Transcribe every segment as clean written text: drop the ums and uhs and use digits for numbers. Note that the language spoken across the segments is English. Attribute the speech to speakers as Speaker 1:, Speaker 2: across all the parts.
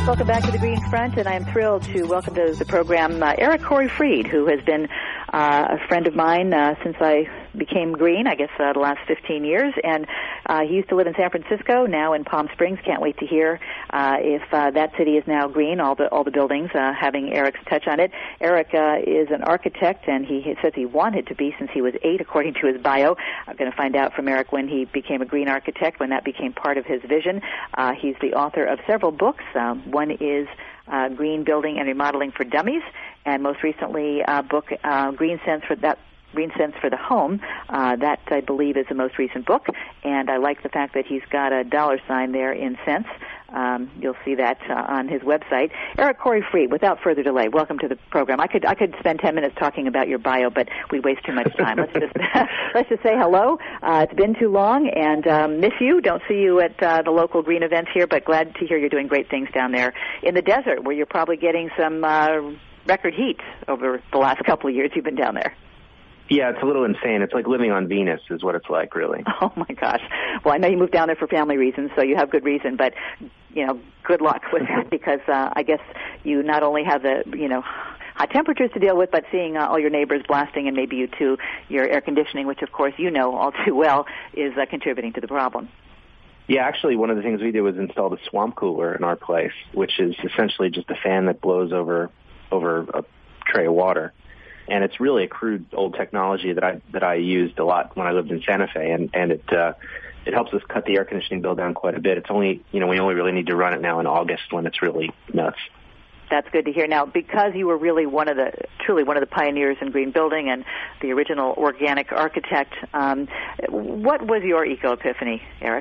Speaker 1: Welcome back to the Green Front, and I am thrilled to welcome to the program Eric Corey Freed, who has been a friend of mine since I became green, I guess the last 15 years, and he used to live in San Francisco, now in Palm Springs. Can't wait to hear if that city is now green, all the buildings having Eric's touch on it. Eric is an architect, and he says he wanted to be since he was 8, according to his bio. I'm going to find out from Eric when he became a green architect, when that became part of his vision. He's the author of several books. One is Green Building and Remodeling for Dummies, and most recently book Green Sense for the Home. That, I believe, is the most recent book, and I like the fact that he's got a $sign there in cents. You'll see that on his website. Eric Corey Freed, without further delay, welcome to the program. I could spend 10 minutes talking about your bio, but we'd waste too much time. Let's just say hello. It's been too long, and miss you. Don't see you at the local green events here, but glad to hear you're doing great things down there in the desert, where you're probably getting some record heat over the last couple of years you've been down there.
Speaker 2: Yeah, it's a little insane. It's like living on Venus is what it's like, really.
Speaker 1: Oh, my gosh. Well, I know you moved down there for family reasons, so you have good reason, but, good luck with that, because I guess you not only have the, hot temperatures to deal with, but seeing all your neighbors blasting, and maybe you too, your air conditioning, which, of course, you know all too well, is contributing to the problem.
Speaker 2: Yeah, actually, one of the things we did was install the swamp cooler in our place, which is essentially just a fan that blows over a tray of water. And it's really a crude old technology that I used a lot when I lived in Santa Fe, and it helps us cut the air conditioning bill down quite a bit. It's only we only really need to run it now in August when it's really nuts.
Speaker 1: That's good to hear. Now, because you were really truly one of the pioneers in green building and the original organic architect, what was your eco-epiphany, Eric?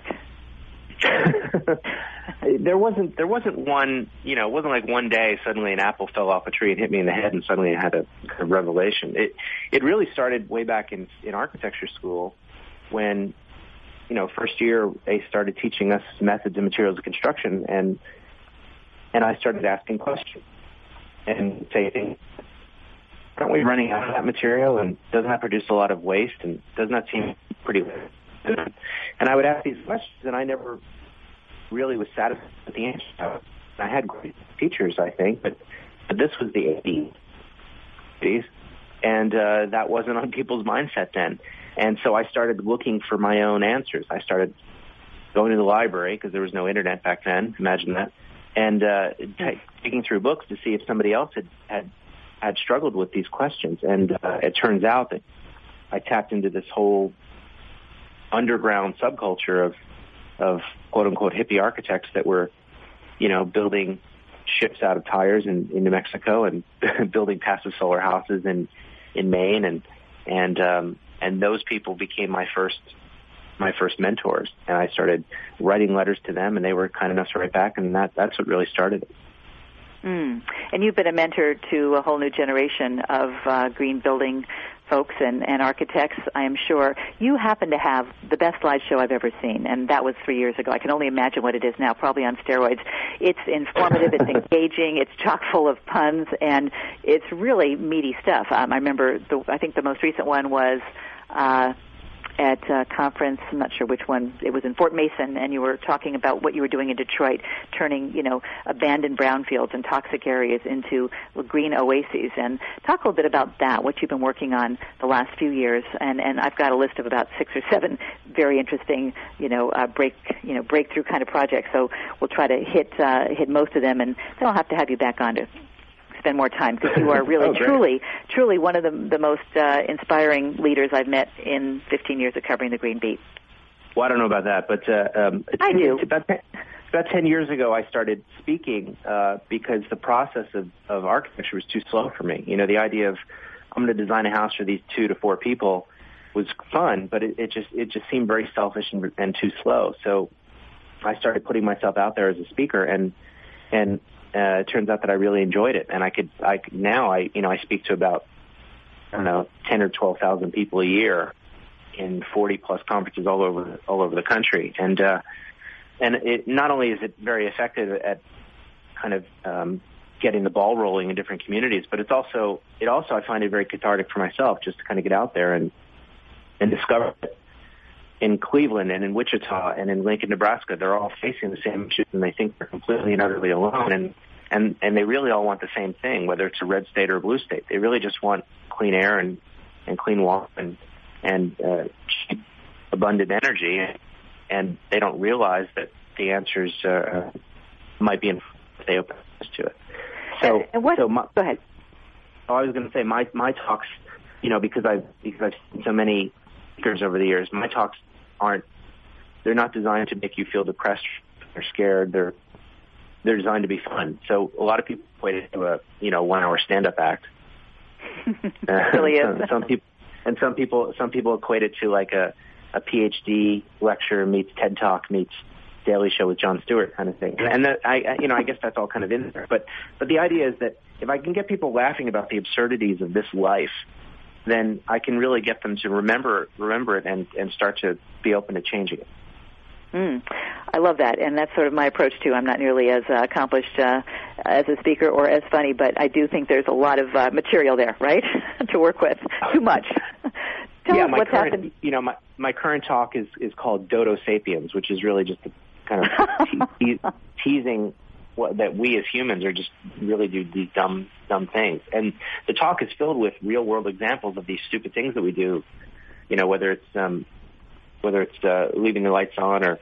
Speaker 2: There wasn't one, it wasn't like one day suddenly an apple fell off a tree and hit me in the head and suddenly I had a revelation. It really started way back in architecture school when, first year they started teaching us methods and materials of construction, and I started asking questions and saying, aren't we running out of that material, and doesn't that produce a lot of waste, and doesn't that seem pretty good? And I would ask these questions, and I never really was satisfied with the answer. I had great teachers, I think, but this was the 80s, and that wasn't on people's mindset then. And so I started looking for my own answers. I started going to the library, because there was no internet back then, imagine that, and digging through books to see if somebody else had struggled with these questions. And it turns out that I tapped into this whole underground subculture of quote-unquote hippie architects that were, building ships out of tires in New Mexico and building passive solar houses in Maine, and those people became my first mentors. And I started writing letters to them, and they were kind enough to write back, and that's what really started it.
Speaker 1: And you've been a mentor to a whole new generation of green building folks and architects, I am sure. You happen to have the best slideshow I've ever seen, and that was 3 years ago. I can only imagine what it is now, probably on steroids. It's informative, it's engaging, it's chock full of puns, and it's really meaty stuff. I remember, I think the most recent one was at a conference, I'm not sure which one, it was in Fort Mason, and you were talking about what you were doing in Detroit, turning, abandoned brownfields and toxic areas into green oases. And talk a little bit about that, what you've been working on the last few years. And I've got a list of about 6 or 7 very interesting, breakthrough kind of projects. So we'll try to hit most of them, and then I'll have to have you back on to spend more time, because you are really, truly one of the most inspiring leaders I've met in 15 years of covering the Green Beat.
Speaker 2: Well, I don't know about that, but
Speaker 1: I do.
Speaker 2: About 10 years ago, I started speaking because the process of architecture was too slow for me. The idea of I'm going to design a house for these 2 to 4 people was fun, but it just seemed very selfish and too slow. So I started putting myself out there as a speaker, and it turns out that I really enjoyed it, and I speak to about 10 or 12,000 people a year in 40 plus conferences all over the country, and it not only is it very effective at kind of getting the ball rolling in different communities, but it also I find it very cathartic for myself just to kind of get out there and discover in Cleveland and in Wichita and in Lincoln, Nebraska, they're all facing the same issues, and they think they're completely and utterly alone. And they really all want the same thing, whether it's a red state or a blue state. They really just want clean air and clean water and cheap, abundant energy. And they don't realize that the answers might be in if they open to it.
Speaker 1: Go ahead.
Speaker 2: I was going to say my talks, because I've seen so many speakers over the years, my talks they're not designed to make you feel depressed or scared. They're designed to be fun. So a lot of people equate it to a 1-hour stand-up act.
Speaker 1: It really is.
Speaker 2: Some people equate it to like a PhD lecture meets TED Talk meets Daily Show with Jon Stewart kind of thing. And that, I guess that's all kind of in there. But the idea is that if I can get people laughing about the absurdities of this life, then I can really get them to remember it and start to be open to changing it.
Speaker 1: I love that, and that's sort of my approach too. I'm not nearly as accomplished as a speaker or as funny, but I do think there's a lot of material there, right, to work with. Too much. Tell us what's happened.
Speaker 2: My current talk is called Dodo Sapiens, which is really just a kind of teasing that we as humans are just really do these dumb things. And the talk is filled with real world examples of these stupid things that we do. Whether it's leaving the lights on or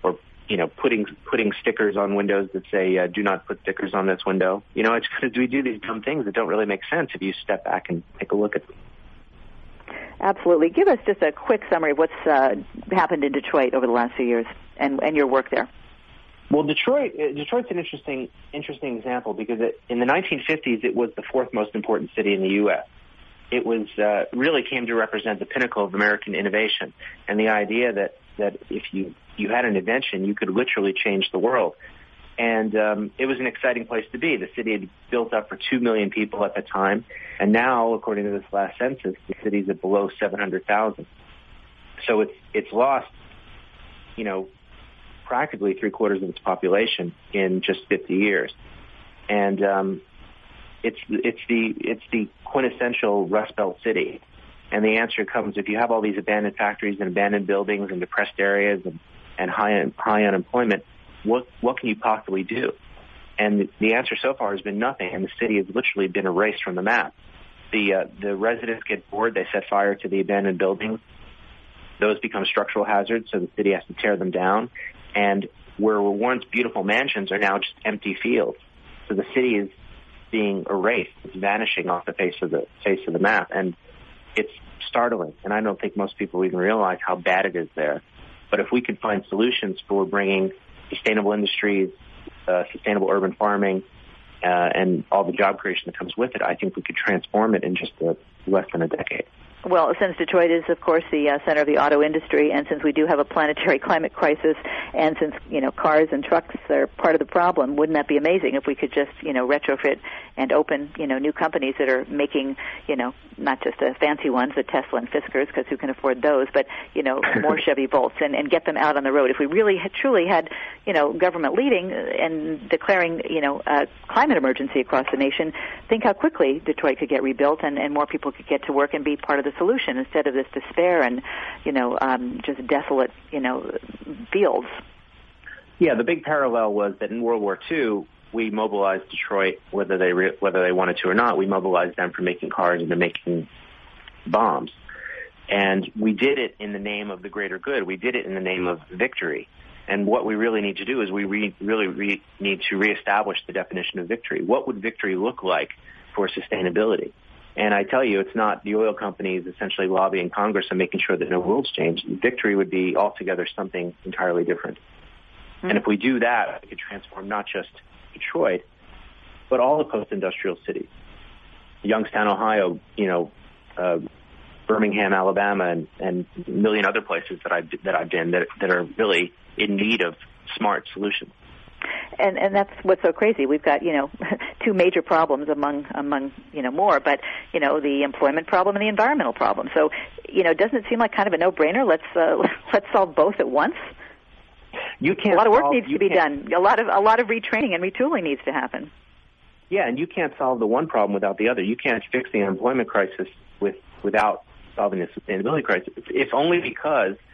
Speaker 2: putting stickers on windows that say do not put stickers on this window. It's because we do these dumb things that don't really make sense if you step back and take a look at them.
Speaker 1: Absolutely. Give us just a quick summary of what's happened in Detroit over the last few years and your work there.
Speaker 2: Well, Detroit's an interesting example because in the 1950s it was the fourth most important city in the U.S. It was really came to represent the pinnacle of American innovation and the idea that if you had an invention, you could literally change the world. And it was an exciting place to be. The city had built up for 2 million people at the time, and now, according to this last census, the city's at below 700,000. So it's lost, practically 3/4 of its population in just 50 years, and it's the quintessential Rust Belt city. And the answer comes if you have all these abandoned factories and abandoned buildings and depressed areas and high unemployment. What can you possibly do? And the answer so far has been nothing, and the city has literally been erased from the map. The residents get bored. They set fire to the abandoned buildings. Those become structural hazards, so the city has to tear them down. And where were once beautiful mansions are now just empty fields. So the city is being erased. It's vanishing off the face of the map, and it's startling. And I don't think most people even realize how bad it is there. But if we could find solutions for bringing sustainable industries, sustainable urban farming, and all the job creation that comes with it, I think we could transform it in just less than a decade.
Speaker 1: Well, since Detroit is, of course, the center of the auto industry, and since we do have a planetary climate crisis, and since, cars and trucks are part of the problem, wouldn't that be amazing if we could just, retrofit and open, new companies that are making, not just the fancy ones, the Tesla and Fiskars, because who can afford those, but, more Chevy Bolts and get them out on the road. If we really truly had, government leading and declaring, a climate emergency across the nation, think how quickly Detroit could get rebuilt and more people could get to work and be part of the solution instead of this despair and, just desolate, fields.
Speaker 2: Yeah, the big parallel was that in World War II, we mobilized Detroit, whether they wanted to or not. We mobilized them for making cars and to making bombs. And we did it in the name of the greater good. We did it in the name of victory. And what we really need to do is we really need to reestablish the definition of victory. What would victory look like for sustainability? And I tell you, it's not the oil companies essentially lobbying Congress and making sure that no rules change. Victory would be altogether something entirely different. Mm-hmm. And if we do that, we could transform not just Detroit, but all the post-industrial cities. Youngstown, Ohio, Birmingham, Alabama, and a million other places that I've been that are really in need of smart solutions.
Speaker 1: And that's what's so crazy. We've got, two major problems among more, but, the employment problem and the environmental problem. So, doesn't it seem like kind of a no-brainer? Let's solve both at once.
Speaker 2: You can't.
Speaker 1: A lot of work needs to be done. A lot of retraining and retooling needs to happen.
Speaker 2: Yeah, and you can't solve the one problem without the other. You can't fix the unemployment crisis without solving the sustainability crisis. It's only because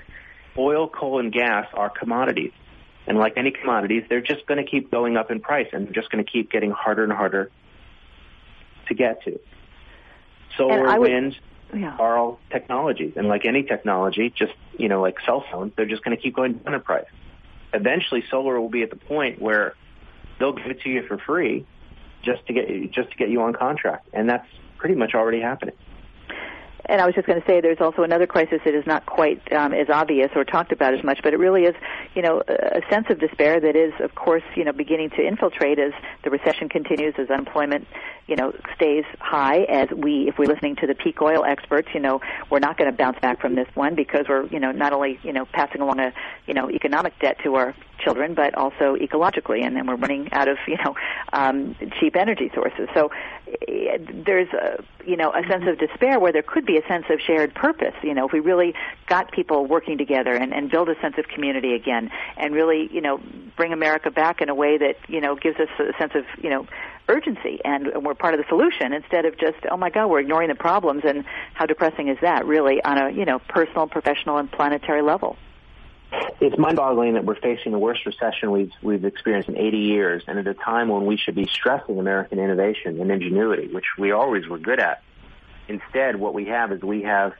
Speaker 2: oil, coal, and gas are commodities. And like any commodities, they're just going to keep going up in price, and they're just going to keep getting harder and harder to get to. Solar, wind are all technologies. And like any technology, just, like cell phones, they're just going to keep going down in price. Eventually, solar will be at the point where they'll give it to you for free just to get you on contract. And that's pretty much already happening.
Speaker 1: And I was just going to say there's also another crisis that is not quite as obvious or talked about as much, but it really is, a sense of despair that is, of course, beginning to infiltrate as the recession continues, as unemployment, stays high, if we're listening to the peak oil experts, we're not going to bounce back from this one because we're, not only, passing along a, economic debt to our children, but also ecologically, and then we're running out of, cheap energy sources. So there's a sense of despair where there could be a sense of shared purpose. If we really got people working together and build a sense of community again, and really, bring America back in a way that, gives us a sense of, urgency, and we're part of the solution instead of just, oh my God, we're ignoring the problems, and how depressing is that really on a, personal, professional, and planetary level.
Speaker 2: It's mind-boggling that we're facing the worst recession we've experienced in 80 years, and at a time when we should be stressing American innovation and ingenuity, which we always were good at. Instead, what we have is we have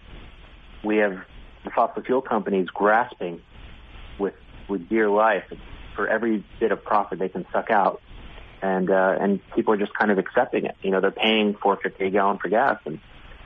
Speaker 2: the fossil fuel companies grasping with dear life for every bit of profit they can suck out, and people are just kind of accepting it. They're paying $4.50 a gallon for gas, and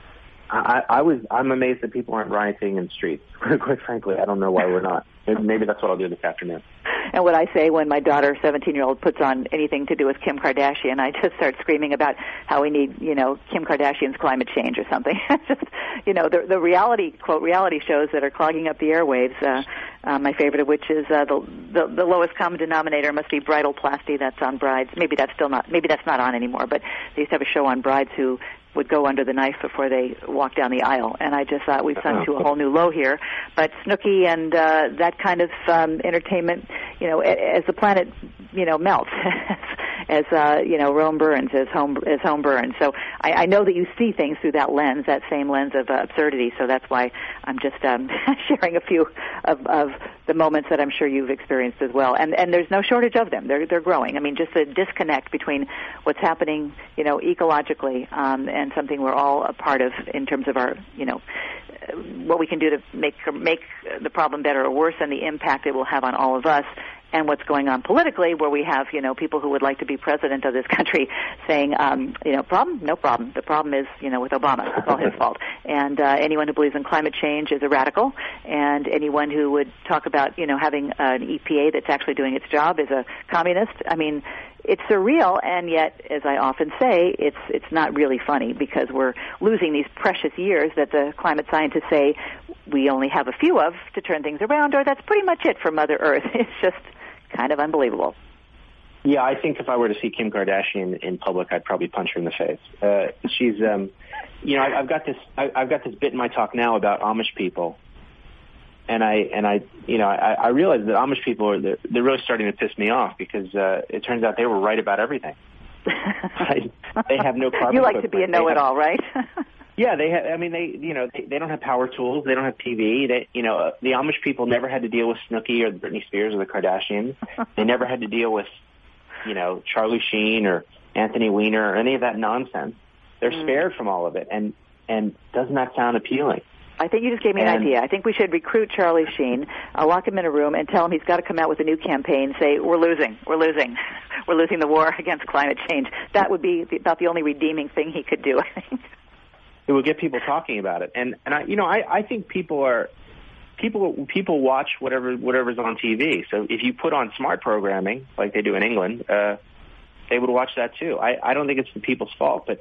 Speaker 2: I'm amazed that people aren't rioting in the streets. Quite frankly, I don't know why we're not. Maybe that's what I'll do this afternoon.
Speaker 1: And what I say when my daughter, 17-year-old, puts on anything to do with Kim Kardashian, I just start screaming about how we need, Kim Kardashian's climate change or something. Just, the reality shows that are clogging up the airwaves. My favorite of which is the lowest common denominator must be bridal plasty. That's on brides. Maybe that's not on anymore. But they used to have a show on brides who would go under the knife before they walk down the aisle. And I just thought we've sunk to a whole new low here. But Snooki and that kind of entertainment, as the planet, melts, as Rome burns, as home burns. So I know that you see things through that lens, that same lens of absurdity. So that's why I'm just sharing a few of the moments that I'm sure you've experienced as well. And there's no shortage of them. They're growing. I mean, just the disconnect between what's happening, ecologically, and something we're all a part of in terms of our, what we can do to make the problem better or worse, and the impact it will have on all of us, and what's going on politically, where we have, people who would like to be president of this country saying, problem? No problem. The problem is, with Obama. It's all his fault. And anyone who believes in climate change is a radical, and anyone who would talk about, having an EPA that's actually doing its job is a communist. I mean, it's surreal, and yet, as I often say, it's not really funny, because we're losing these precious years that the climate scientists say we only have a few of to turn things around, or that's pretty much it for Mother Earth. It's just kind of unbelievable.
Speaker 2: Yeah, I think if I were to see Kim Kardashian in public, I'd probably punch her in the face. She's, I've got this bit in my talk now about Amish people. And I realize that Amish people they're really starting to piss me off, because it turns out they were right about everything. They have no carbon.
Speaker 1: You like to be a know-it-all, right?
Speaker 2: Yeah, they have. I mean, they don't have power tools. They don't have TV. The Amish people never had to deal with Snooki or Britney Spears or the Kardashians. They never had to deal with, Charlie Sheen or Anthony Weiner or any of that nonsense. They're spared from all of it. And doesn't that sound appealing?
Speaker 1: I think you just gave me an idea. I think we should recruit Charlie Sheen, lock him in a room, and tell him he's got to come out with a new campaign. Say, we're losing the war against climate change. That would be about the only redeeming thing he could do, I think.
Speaker 2: It would get people talking about it, and I think people watch whatever's on TV. So if you put on smart programming like they do in England, they would watch that too. I don't think it's the people's fault, but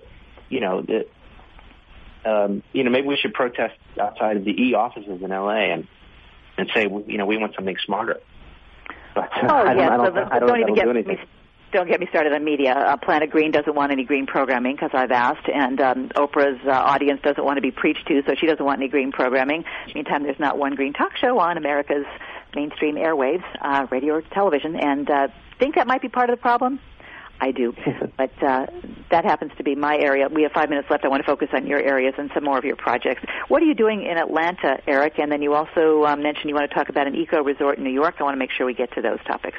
Speaker 2: maybe we should protest outside of the E offices in LA and say, we want something smarter. But don't get me started on media. Planet Green doesn't want any green programming, because I've asked, and Oprah's audience doesn't want to be preached to, so she doesn't want any green programming. Meantime, there's not one green talk show on America's mainstream airwaves, radio or television, and think that might be part of the problem.
Speaker 1: I do. But that happens to be my area. We have 5 minutes left. I want to focus on your areas and some more of your projects. What are you doing in Atlanta, Eric? And then you also mentioned you want to talk about an eco-resort in New York. I want to make sure we get to those topics.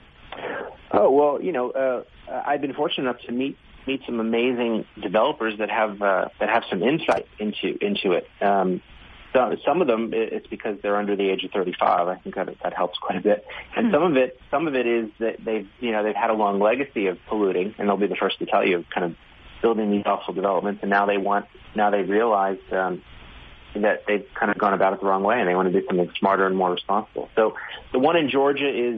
Speaker 2: Oh, well, I've been fortunate enough to meet some amazing developers that have some insight into it. So some of them, it's because they're under the age of 35. I think that helps quite a bit. And some of it is that they've had a long legacy of polluting, and they'll be the first to tell you, kind of building these awful developments. And now they've realized that they've kind of gone about it the wrong way, and they want to do something smarter and more responsible. So the one in Georgia is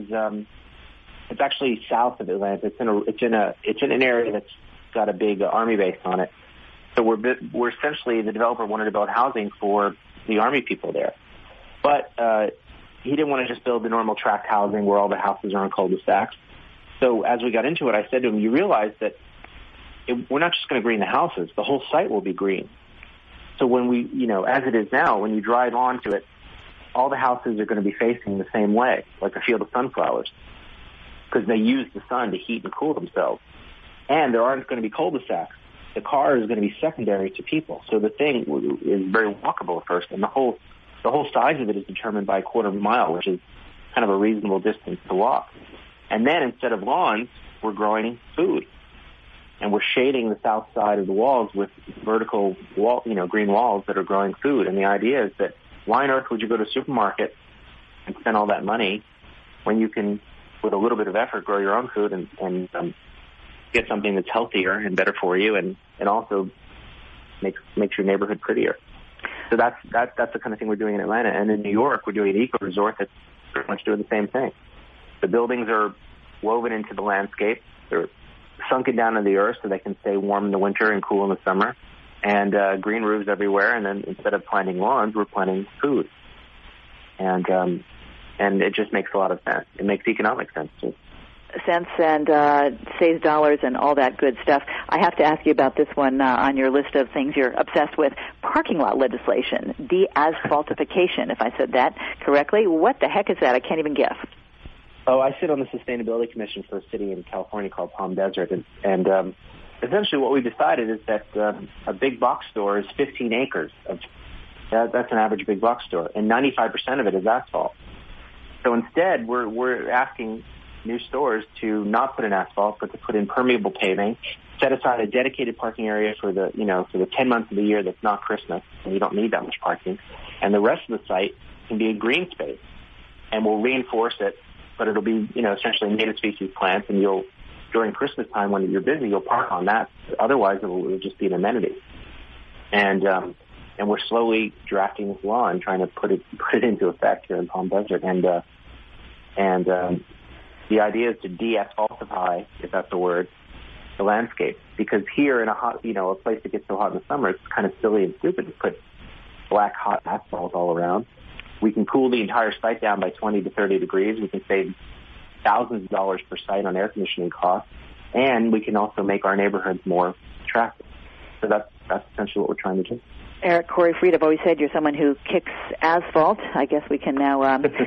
Speaker 2: it's actually south of Atlanta. It's in an area that's got a big Army base on it. So we're essentially, the developer wanted to build housing for the Army people there. But he didn't want to just build the normal tract housing where all the houses are on cul-de-sacs. So as we got into it, I said to him, you realize that we're not just going to green the houses, the whole site will be green. So when we, as it is now, when you drive onto it, all the houses are going to be facing the same way, like a field of sunflowers, because they use the sun to heat and cool themselves. And there aren't going to be cul-de-sacs. The car is going to be secondary to people. So the thing is very walkable at first, and the whole size of it is determined by a quarter of a mile, which is kind of a reasonable distance to walk. And then instead of lawns, we're growing food. And we're shading the south side of the walls with vertical wall, green walls that are growing food. And the idea is that why on earth would you go to a supermarket and spend all that money when you can, with a little bit of effort, grow your own food and get something that's healthier and better for you, and also makes your neighborhood prettier. So that's the kind of thing we're doing in Atlanta. And in New York, we're doing an eco-resort that's pretty much doing the same thing. The buildings are woven into the landscape. They're sunken down in the earth so they can stay warm in the winter and cool in the summer. And green roofs everywhere. And then instead of planting lawns, we're planting food. And it just makes a lot of sense. It makes economic sense too.
Speaker 1: Sense and saves dollars and all that good stuff. I have to ask you about this one on your list of things you're obsessed with. Parking lot legislation, de-asphaltification, if I said that correctly. What the heck is that? I can't even guess.
Speaker 2: Oh, I sit on the Sustainability Commission for a city in California called Palm Desert. And essentially what we decided is that a big box store is 15 acres. That's an average big box store. And 95% of it is asphalt. So instead, we're asking new stores to not put in asphalt, but to put in permeable paving, set aside a dedicated parking area for the 10 months of the year that's not Christmas, and you don't need that much parking. And the rest of the site can be a green space, and we'll reinforce it, but it'll be, essentially native species plants, and during Christmas time when you're busy, you'll park on that. Otherwise, it'll just be an amenity. And we're slowly drafting this law and trying to put it into effect here in Palm Desert. And the idea is to de-asphaltify, if that's the word, the landscape. Because here in a place that gets so hot in the summer, it's kind of silly and stupid to put black, hot asphalt all around. We can cool the entire site down by 20 to 30 degrees. We can save thousands of dollars per site on air conditioning costs. And we can also make our neighborhoods more attractive. So that's essentially what we're trying to do.
Speaker 1: Eric Corey Freed, I've always said you're someone who kicks asphalt. I guess we can now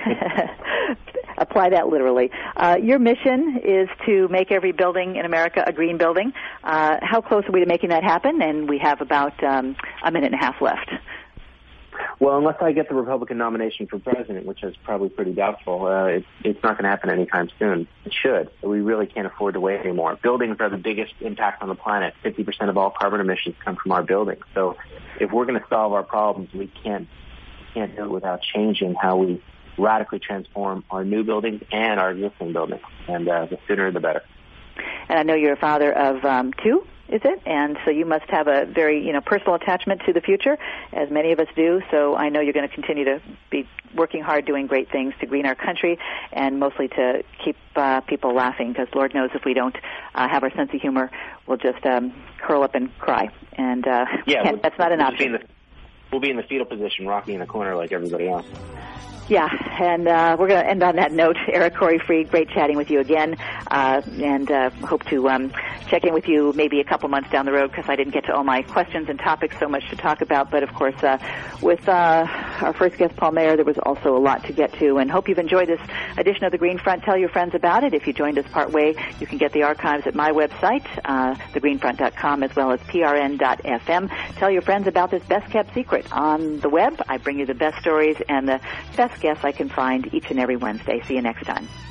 Speaker 1: apply that literally. Your mission is to make every building in America a green building. How close are we to making that happen? And we have about a minute and a half left.
Speaker 2: Well, unless I get the Republican nomination for president, which is probably pretty doubtful, it's not going to happen anytime soon. It should. We really can't afford to wait anymore. Buildings are the biggest impact on the planet. 50% of all carbon emissions come from our buildings. So if we're going to solve our problems, we can't do it without changing how we radically transform our new buildings and our existing buildings. And the sooner the better.
Speaker 1: And I know you're a father of two, is it? And so you must have a very, personal attachment to the future, as many of us do. So I know you're going to continue to be working hard, doing great things to green our country, and mostly to keep people laughing, because Lord knows if we don't have our sense of humor, we'll just curl up and cry. And that's not an option.
Speaker 2: We'll be in the fetal position, rocking in the corner like everybody else.
Speaker 1: Yeah, and we're going to end on that note. Eric Corey Freed, great chatting with you again, and hope to check in with you maybe a couple months down the road, because I didn't get to all my questions and topics, so much to talk about. But, of course, with our first guest, Paul Maier, there was also a lot to get to, and hope you've enjoyed this edition of The Green Front. Tell your friends about it. If you joined us partway, you can get the archives at my website, thegreenfront.com, as well as prn.fm. Tell your friends about this best-kept secret. On the web, I bring you the best stories and the best guests I can find each and every Wednesday. See you next time.